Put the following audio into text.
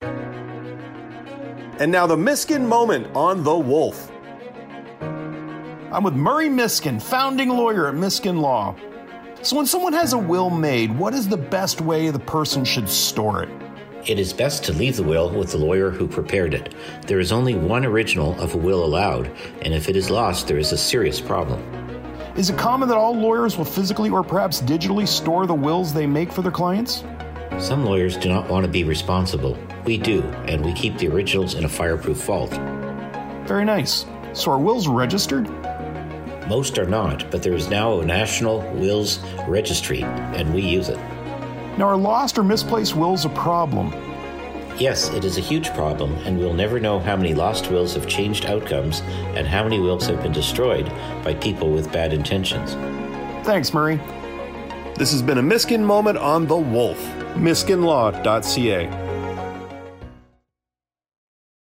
And now the Miskin moment on The Wolf. I'm with Murray Miskin, founding lawyer at Miskin Law. So when someone has a will made, what is the best way the person should store it? It is best to leave the will with the lawyer who prepared it. There is only one original of a will allowed, and if it is lost, there is a serious problem. Is it common that all lawyers will physically or perhaps digitally store the wills they make for their clients? Some lawyers do not want to be responsible. We do, and we keep the originals in a fireproof vault. Very nice. So are wills registered? Most are not, but there is now a National Wills Registry, and we use it. Now, are lost or misplaced wills a problem? Yes, it is a huge problem, and we'll never know how many lost wills have changed outcomes and how many wills have been destroyed by people with bad intentions. Thanks, Murray. This has been a Miskin moment on The Wolf. MiskinLaw.ca.